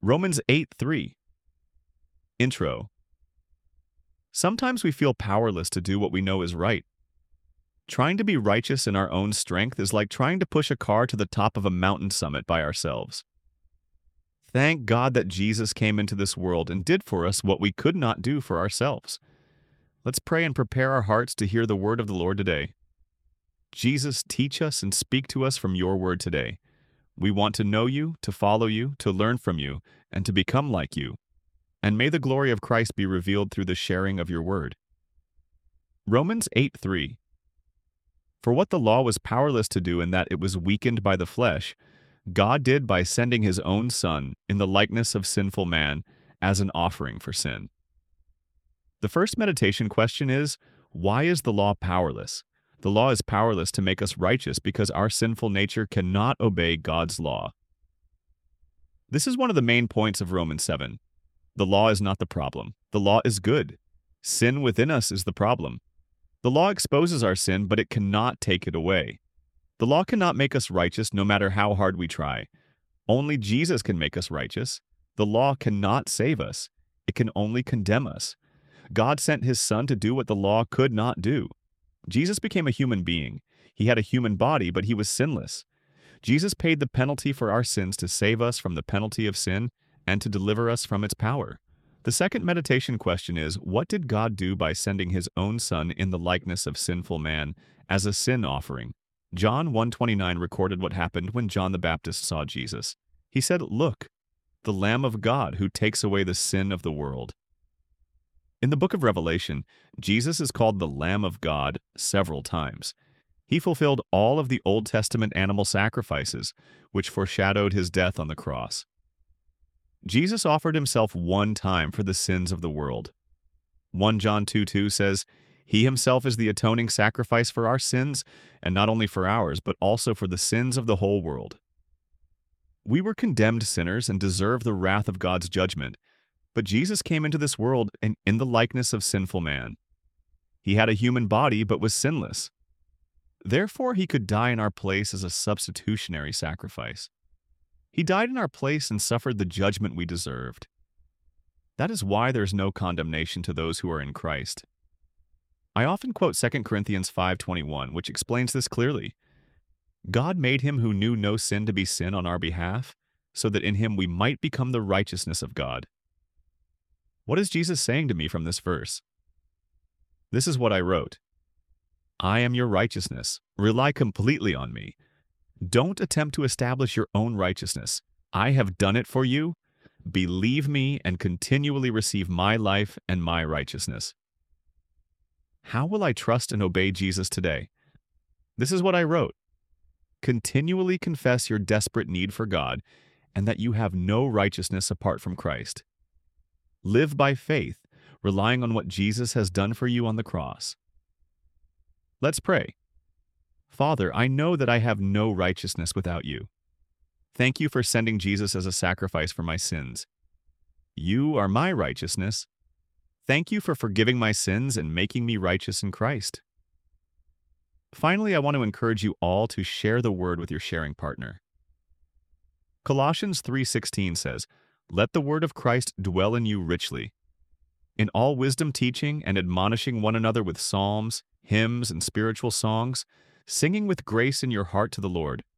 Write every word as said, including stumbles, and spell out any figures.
Romans eight three. Intro. Sometimes we feel powerless to do what we know is right. Trying to be righteous in our own strength is like trying to push a car to the top of a mountain summit by ourselves. Thank God that Jesus came into this world and did for us what we could not do for ourselves. Let's pray and prepare our hearts to hear the word of the Lord today. Jesus, teach us and speak to us from your word today. We want to know you, to follow you, to learn from you, and to become like you. And may the glory of Christ be revealed through the sharing of your word. Romans eight three. For what the law was powerless to do in that it was weakened by the flesh, God did by sending his own Son in the likeness of sinful man as an offering for sin. The first meditation question is, why is the law powerless? The law is powerless to make us righteous because our sinful nature cannot obey God's law. This is one of the main points of Romans seven. The law is not the problem. The law is good. Sin within us is the problem. The law exposes our sin, but it cannot take it away. The law cannot make us righteous no matter how hard we try. Only Jesus can make us righteous. The law cannot save us. It can only condemn us. God sent his Son to do what the law could not do. Jesus became a human being. He had a human body, but he was sinless. Jesus paid the penalty for our sins to save us from the penalty of sin and to deliver us from its power. The second meditation question is, what did God do by sending his own Son in the likeness of sinful man as a sin offering? John one twenty-nine recorded what happened when John the Baptist saw Jesus. He said, "Look, the Lamb of God who takes away the sin of the world." In the book of Revelation, Jesus is called the Lamb of God several times. He fulfilled all of the Old Testament animal sacrifices, which foreshadowed his death on the cross. Jesus offered himself one time for the sins of the world. First John two two says, "He himself is the atoning sacrifice for our sins, and not only for ours, but also for the sins of the whole world." We were condemned sinners and deserve the wrath of God's judgment, but Jesus came into this world in, in the likeness of sinful man. He had a human body, but was sinless. Therefore, he could die in our place as a substitutionary sacrifice. He died in our place and suffered the judgment we deserved. That is why there is no condemnation to those who are in Christ. I often quote Second Corinthians five twenty-one, which explains this clearly. God made him who knew no sin to be sin on our behalf, so that in him we might become the righteousness of God. What is Jesus saying to me from this verse? This is what I wrote. I am your righteousness. Rely completely on me. Don't attempt to establish your own righteousness. I have done it for you. Believe me and continually receive my life and my righteousness. How will I trust and obey Jesus today? This is what I wrote. Continually confess your desperate need for God and that you have no righteousness apart from Christ. Live by faith, relying on what Jesus has done for you on the cross. Let's pray. Father, I know that I have no righteousness without you. Thank you for sending Jesus as a sacrifice for my sins. You are my righteousness. Thank you for forgiving my sins and making me righteous in Christ. Finally, I want to encourage you all to share the word with your sharing partner. Colossians three sixteen says, "Let the word of Christ dwell in you richly, in all wisdom teaching and admonishing one another with psalms, hymns, and spiritual songs, singing with grace in your heart to the Lord.